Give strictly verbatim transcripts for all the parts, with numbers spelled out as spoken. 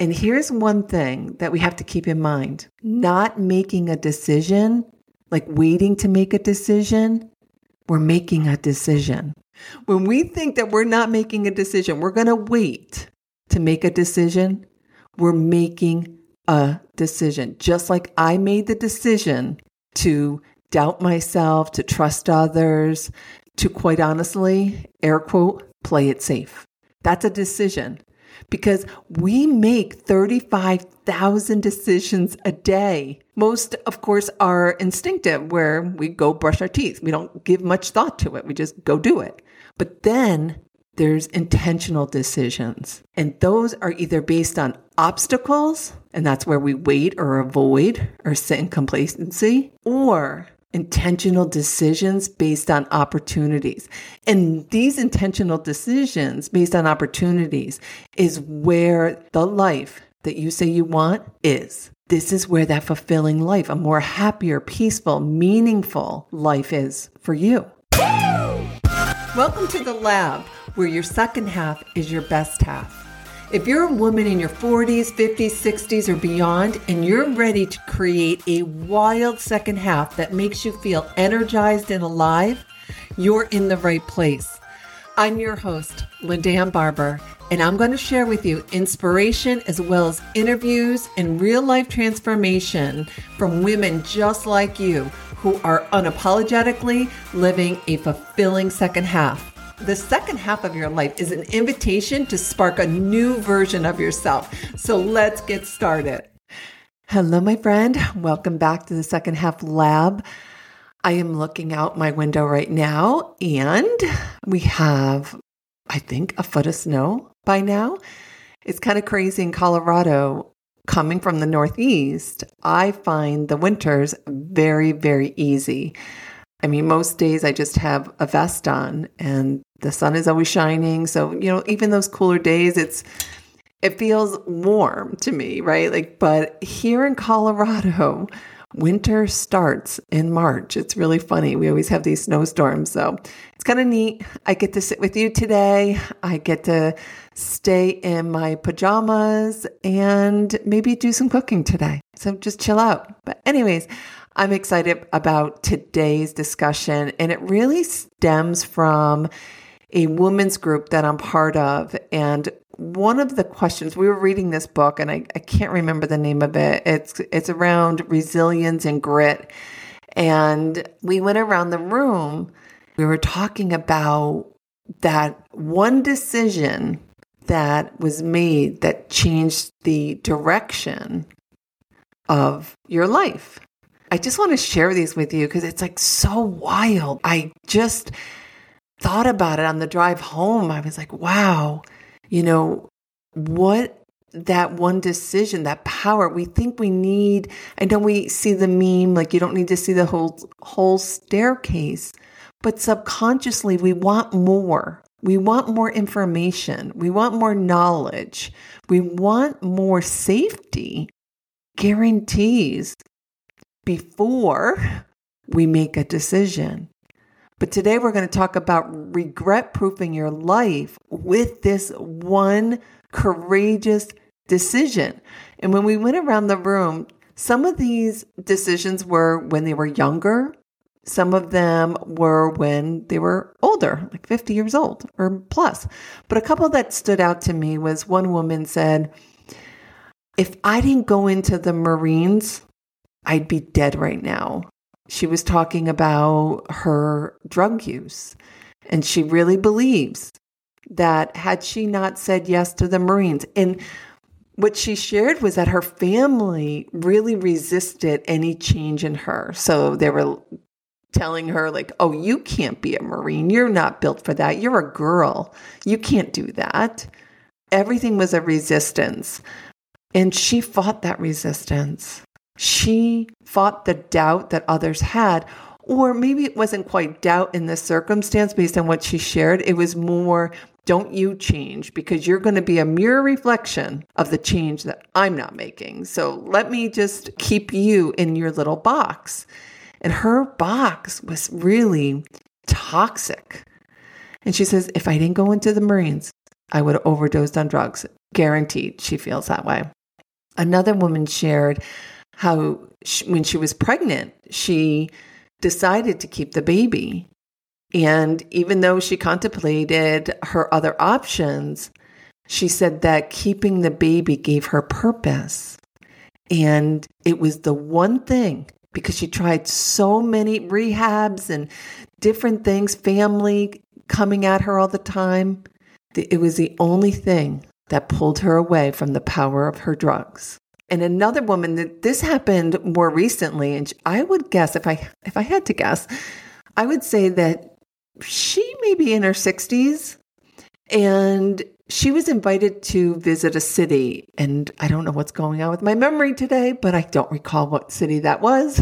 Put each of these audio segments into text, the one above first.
And here's one thing that we have to keep in mind. Not making a decision, like waiting to make a decision, we're making a decision. When we think that we're not making a decision, we're going to wait to make a decision, we're making a decision. Just like I made the decision to doubt myself, to trust others, to quite honestly, air quote, play it safe. That's a decision because we make thirty-five thousand decisions a day. Most, of course, are instinctive where we go brush our teeth. We don't give much thought to it. We just go do it. But then there's intentional decisions. And those are either based on obstacles, and that's where we wait or avoid or sit in complacency, or intentional decisions based on opportunities. And these intentional decisions based on opportunities is where the life that you say you want is. This is where that fulfilling life, a more happier, peaceful, meaningful life is for you. Welcome to the lab, where your second half is your best half. If you're a woman in your forties, fifties, sixties, or beyond, and you're ready to create a wild second half that makes you feel energized and alive, you're in the right place. I'm your host, LaDan Barber, and I'm going to share with you inspiration as well as interviews and real-life transformation from women just like you who are unapologetically living a fulfilling second half. The second half of your life is an invitation to spark a new version of yourself. So let's get started. Hello, my friend. Welcome back to the Second Half Lab. I am looking out my window right now, and we have, I think, a foot of snow by now. It's kind of crazy in Colorado. Coming from the Northeast, I find the winters very, very easy. I mean, most days I just have a vest on and the sun is always shining. So, you know, even those cooler days, it's, it feels warm to me, right? Like, but here in Colorado, winter starts in March. It's really funny. We always have these snowstorms. So it's kind of neat. I get to sit with you today. I get to stay in my pajamas and maybe do some cooking today. So just chill out. But anyways, I'm excited about today's discussion, and it really stems from a women's group that I'm part of. And one of the questions, we were reading this book, and I, I can't remember the name of it. It's it's around resilience and grit. And we went around the room. We were talking about that one decision that was made that changed the direction of your life. I just want to share these with you because it's like so wild. I just thought about it on the drive home. I was like, wow, you know, what that one decision, that power, we think we need. I know we see the meme, like you don't need to see the whole, whole staircase, but subconsciously we want more. We want more information. We want more knowledge. We want more safety guarantees before we make a decision. But today we're going to talk about regret-proofing your life with this one courageous decision. And when we went around the room, some of these decisions were when they were younger. Some of them were when they were older, like fifty years old or plus. But a couple that stood out to me was one woman said, if I didn't go into the Marines, I'd be dead right now. She was talking about her drug use, and she really believes that had she not said yes to the Marines, and what she shared was that her family really resisted any change in her. So they were telling her like, oh, you can't be a Marine. You're not built for that. You're a girl. You can't do that. Everything was a resistance. And she fought that resistance. She fought the doubt that others had, or maybe it wasn't quite doubt in this circumstance based on what she shared. It was more, don't you change because you're going to be a mirror reflection of the change that I'm not making. So let me just keep you in your little box. And her box was really toxic. And she says, if I didn't go into the Marines, I would have overdosed on drugs. Guaranteed she feels that way. Another woman shared how she, when she was pregnant, she decided to keep the baby. And even though she contemplated her other options, she said that keeping the baby gave her purpose. And it was the one thing, because she tried so many rehabs and different things, family coming at her all the time. It was the only thing that pulled her away from the power of her drugs. And another woman, that this happened more recently, and I would guess, if I if I had to guess, I would say that she may be in her sixties, and she was invited to visit a city. And I don't know what's going on with my memory today, but I don't recall what city that was.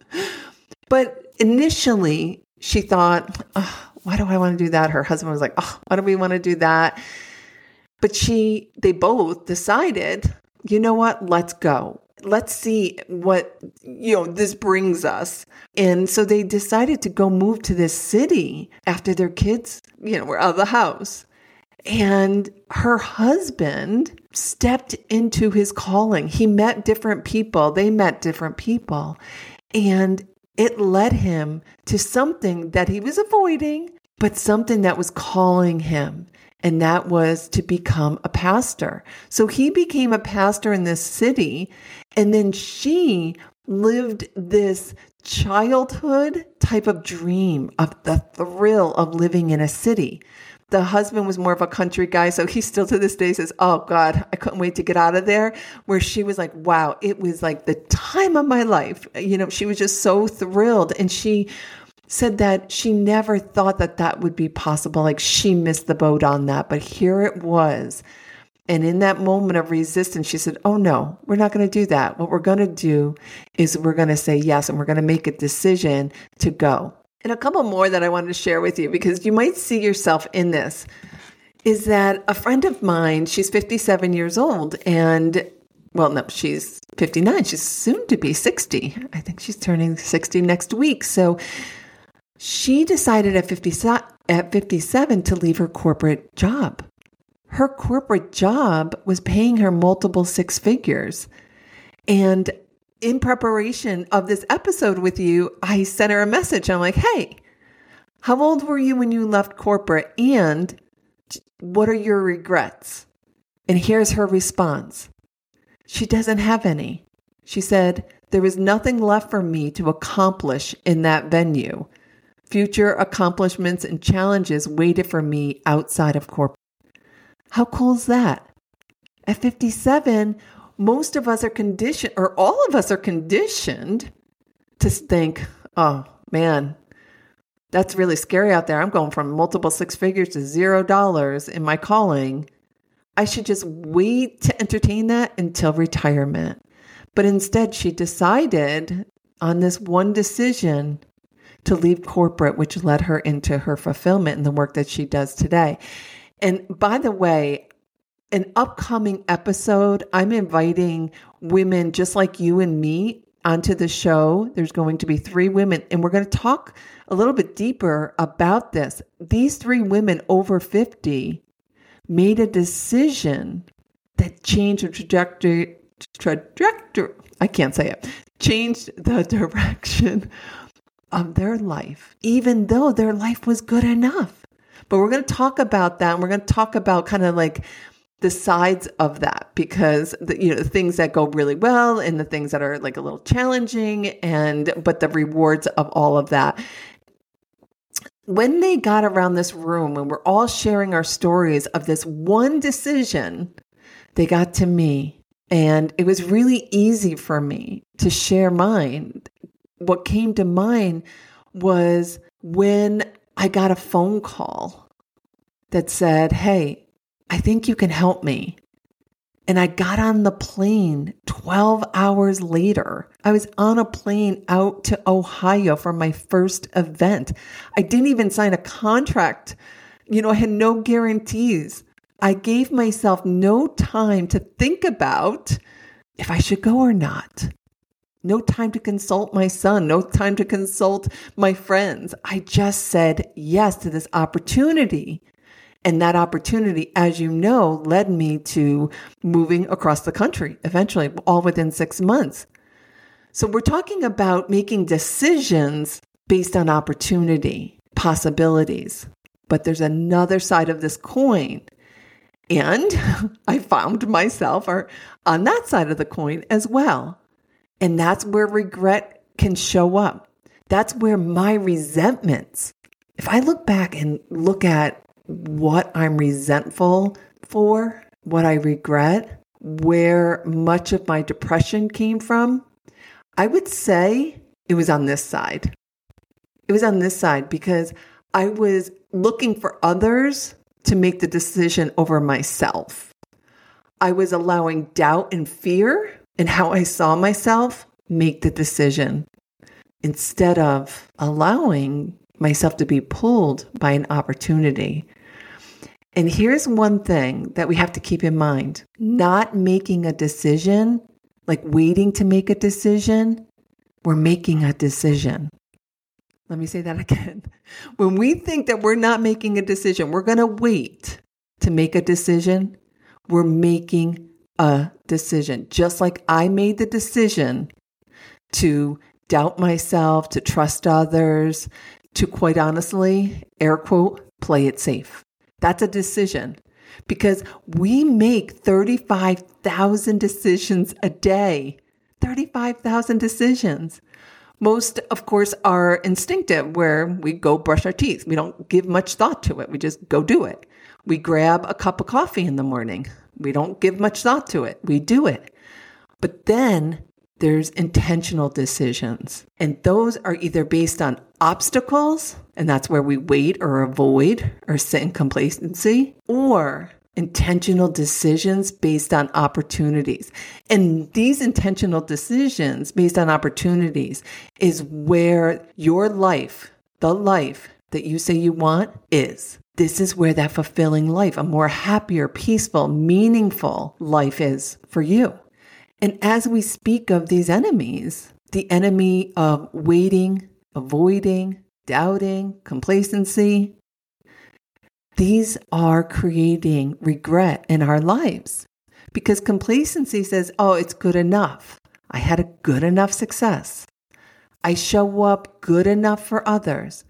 But initially, she thought, oh, why do I want to do that? Her husband was like, oh, why do we want to do that? But she, they both decided, you know what, let's go. Let's see what, you know, this brings us. And so they decided to go move to this city after their kids, you know, were out of the house. And her husband stepped into his calling. He met different people. They met different people. And it led him to something that he was avoiding, but something that was calling him. And that was to become a pastor. So he became a pastor in this city. And then she lived this childhood type of dream of the thrill of living in a city. The husband was more of a country guy. So he still to this day says, oh God, I couldn't wait to get out of there. Where she was like, wow, it was like the time of my life. You know, she was just so thrilled. And she said that she never thought that that would be possible. Like she missed the boat on that, but here it was. And in that moment of resistance, she said, oh no, we're not going to do that. What we're going to do is we're going to say yes, and we're going to make a decision to go. And a couple more that I wanted to share with you, because you might see yourself in this, is that a friend of mine, she's fifty-seven years old, and well, no, she's fifty-nine. She's soon to be sixty. I think she's turning sixty next week. So she decided at fifty-seven to leave her corporate job. Her corporate job was paying her multiple six figures. And in preparation of this episode with you, I sent her a message. I'm like, hey, how old were you when you left corporate? And what are your regrets? And here's her response. She doesn't have any. She said, there was nothing left for me to accomplish in that venue. Future accomplishments and challenges waited for me outside of corporate. How cool is that? At fifty-seven, most of us are conditioned, or all of us are conditioned to think, oh man, that's really scary out there. I'm going from multiple six figures to zero dollars in my calling. I should just wait to entertain that until retirement. But instead, she decided on this one decision to leave corporate, which led her into her fulfillment and the work that she does today. And by the way, an upcoming episode, I'm inviting women just like you and me onto the show. There's going to be three women, and we're going to talk a little bit deeper about this. These three women over fifty made a decision that changed the trajectory, trajectory, I can't say it, changed the direction of their life, even though their life was good enough. But we're going to talk about that, and we're going to talk about kind of like the sides of that, because the, you know, the things that go really well and the things that are like a little challenging, and but the rewards of all of that. When they got around this room and we're all sharing our stories of this one decision, they got to me, and it was really easy for me to share mine. What came to mind was when I got a phone call that said, hey, I think you can help me. And I got on the plane twelve hours later. I was on a plane out to Ohio for my first event. I didn't even sign a contract. You know, I had no guarantees. I gave myself no time to think about if I should go or not. No time to consult my son, no time to consult my friends. I just said yes to this opportunity. And that opportunity, as you know, led me to moving across the country, eventually, all within six months. So we're talking about making decisions based on opportunity, possibilities. But there's another side of this coin. And I found myself on that side of the coin as well. And that's where regret can show up. That's where my resentments, if I look back and look at what I'm resentful for, what I regret, where much of my depression came from, I would say it was on this side. It was on this side because I was looking for others to make the decision over myself. I was allowing doubt and fear in how I saw myself make the decision instead of allowing myself to be pulled by an opportunity. And here's one thing that we have to keep in mind. Not making a decision, like waiting to make a decision, we're making a decision. Let me say that again. When we think that we're not making a decision, we're going to wait to make a decision, we're making a decision. Just like I made the decision to doubt myself, to trust others, to quite honestly, air quote, play it safe. That's a decision because we make thirty-five thousand decisions a day. thirty-five thousand decisions. Most, of course, are instinctive, where we go brush our teeth. We don't give much thought to it. We just go do it. We grab a cup of coffee in the morning. We don't give much thought to it. We do it. But then there's intentional decisions. And those are either based on obstacles, and that's where we wait or avoid or sit in complacency, or intentional decisions based on opportunities. And these intentional decisions based on opportunities is where your life, the life that you say you want, is. This is where that fulfilling life, a more happier, peaceful, meaningful life is for you. And as we speak of these enemies, the enemy of waiting, avoiding, doubting, complacency, these are creating regret in our lives because complacency says, oh, it's good enough. I had a good enough success. I show up good enough for others.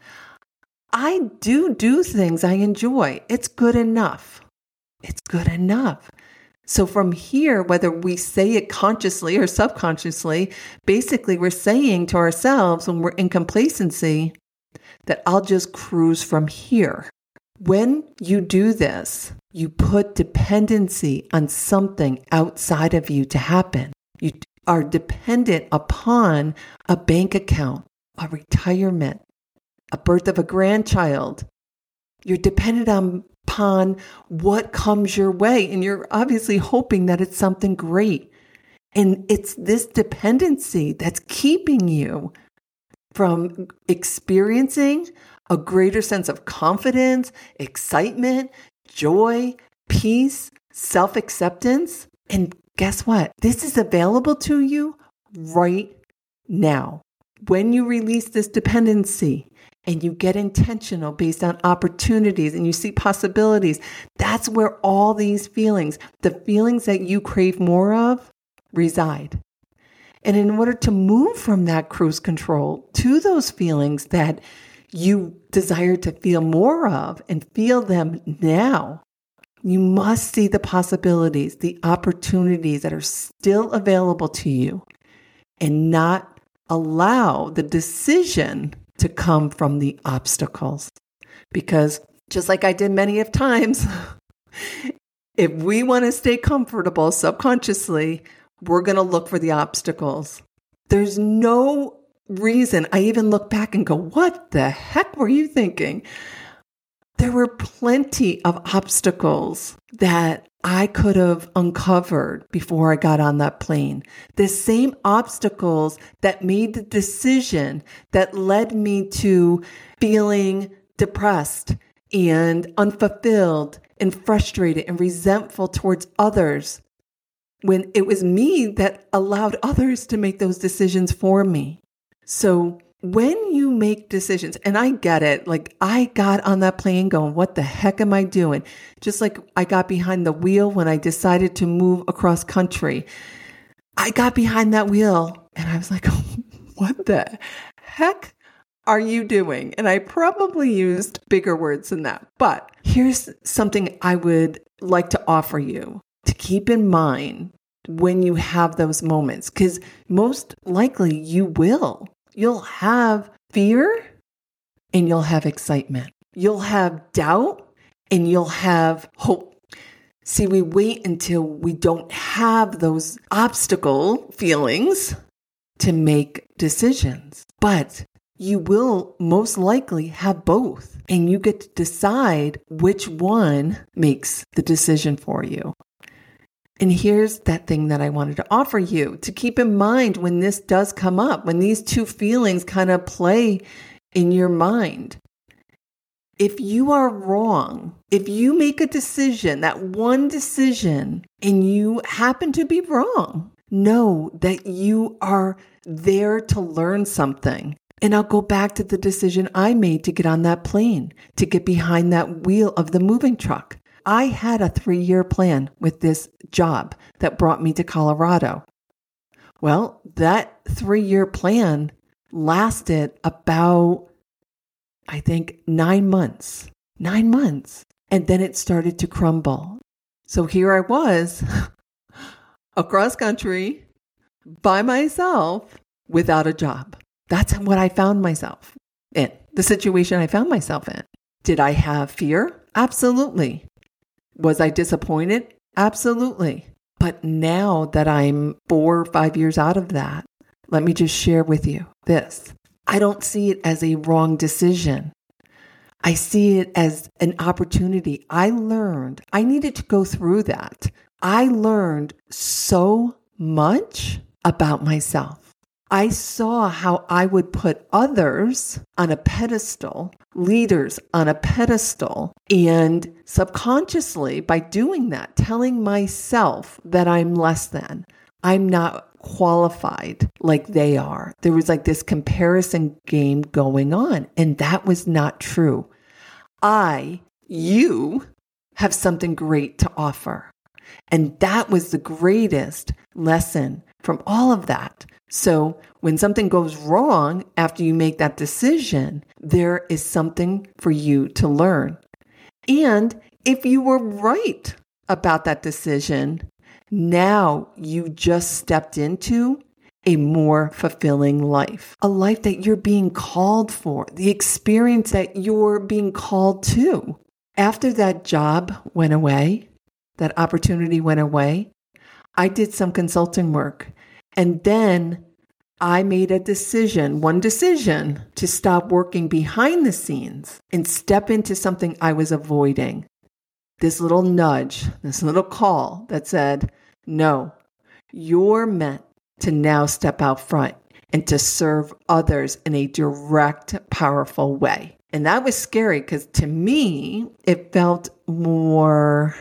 I do do things I enjoy. It's good enough. It's good enough. So from here, whether we say it consciously or subconsciously, basically we're saying to ourselves when we're in complacency that I'll just cruise from here. When you do this, you put dependency on something outside of you to happen. You are dependent upon a bank account, a retirement, a birth of a grandchild. You're dependent on, upon what comes your way, and you're obviously hoping that it's something great. And it's this dependency that's keeping you from experiencing a greater sense of confidence, excitement, joy, peace, self-acceptance. And guess what? This is available to you right now. When you release this dependency and you get intentional based on opportunities and you see possibilities, that's where all these feelings, the feelings that you crave more of, reside. And in order to move from that cruise control to those feelings that you desire to feel more of and feel them now, you must see the possibilities, the opportunities that are still available to you, and not allow the decision to come from the obstacles. Because just like I did many of times, if we want to stay comfortable subconsciously, we're going to look for the obstacles. There's no reason. I even look back and go, what the heck were you thinking? There were plenty of obstacles that I could have uncovered before I got on that plane. The same obstacles that made the decision that led me to feeling depressed and unfulfilled and frustrated and resentful towards others, when it was me that allowed others to make those decisions for me. So when you make decisions, and I get it, like I got on that plane going, what the heck am I doing? Just like I got behind the wheel when I decided to move across country. I got behind that wheel and I was like, what the heck are you doing? And I probably used bigger words than that. But here's something I would like to offer you to keep in mind when you have those moments, because most likely you will. You'll have fear and you'll have excitement. You'll have doubt and you'll have hope. See, we wait until we don't have those obstacle feelings to make decisions, but you will most likely have both, and you get to decide which one makes the decision for you. And here's that thing that I wanted to offer you to keep in mind when this does come up, when these two feelings kind of play in your mind. If you are wrong, if you make a decision, that one decision, and you happen to be wrong, know that you are there to learn something. And I'll go back to the decision I made to get on that plane, to get behind that wheel of the moving truck. I had a three-year plan with this job that brought me to Colorado. Well, that three-year plan lasted about, I think, nine months. Nine months. And then it started to crumble. So here I was, across country, by myself, without a job. That's what I found myself in, the situation I found myself in. Did I have fear? Absolutely. Was I disappointed? Absolutely. But now that I'm four or five years out of that, let me just share with you this. I don't see it as a wrong decision. I see it as an opportunity. I learned, I needed to go through that. I learned so much about myself. I saw how I would put others on a pedestal, leaders on a pedestal, and subconsciously, by doing that, telling myself that I'm less than, I'm not qualified like they are. There was like this comparison game going on, and that was not true. I, you, have something great to offer. And that was the greatest lesson from all of that. So when something goes wrong after you make that decision, there is something for you to learn. And if you were right about that decision, now you just stepped into a more fulfilling life, a life that you're being called for, the experience that you're being called to. After that job went away, that opportunity went away, I did some consulting work. And then I made a decision, one decision, to stop working behind the scenes and step into something I was avoiding. This little nudge, this little call that said, no, you're meant to now step out front and to serve others in a direct, powerful way. And that was scary because to me, it felt more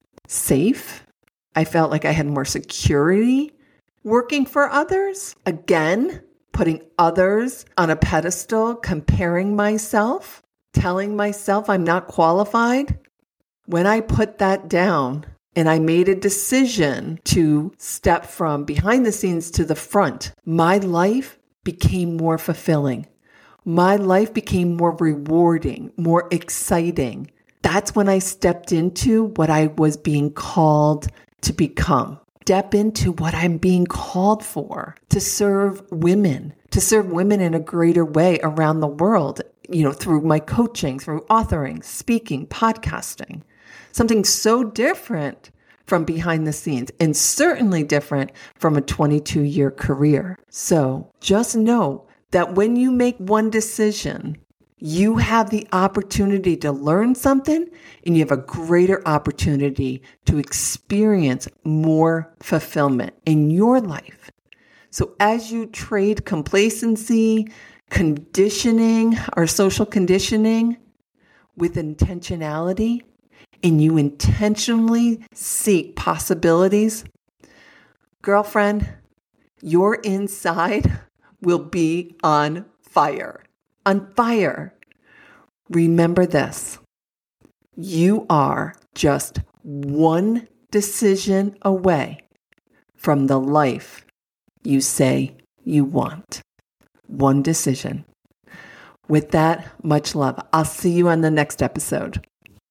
safe. I felt like I had more security working for others. Again, putting others on a pedestal, comparing myself, telling myself I'm not qualified. When I put that down and I made a decision to step from behind the scenes to the front, my life became more fulfilling. My life became more rewarding, more exciting. That's when I stepped into what I was being called to become. Step into what I'm being called for, to serve women, to serve women in a greater way around the world, you know, through my coaching, through authoring, speaking, podcasting. Something so different from behind the scenes and certainly different from a twenty-two year career. So just know that when you make one decision, you have the opportunity to learn something and you have a greater opportunity to experience more fulfillment in your life. So as you trade complacency, conditioning, or social conditioning with intentionality, and you intentionally seek possibilities, girlfriend, your inside will be on fire, on fire. Remember this. You are just one decision away from the life you say you want. One decision. With that, much love. I'll see you on the next episode.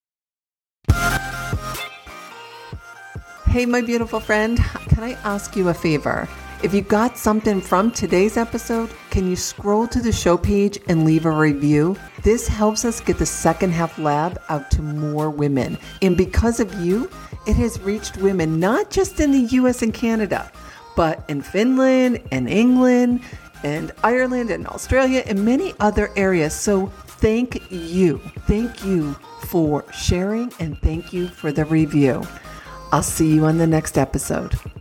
Hey, my beautiful friend, can I ask you a favor? If you got something from today's episode, can you scroll to the show page and leave a review? This helps us get the Second Half Lab out to more women. And because of you, it has reached women not just in the U S and Canada, but in Finland and England and Ireland and Australia and many other areas. So thank you. Thank you for sharing and thank you for the review. I'll see you on the next episode.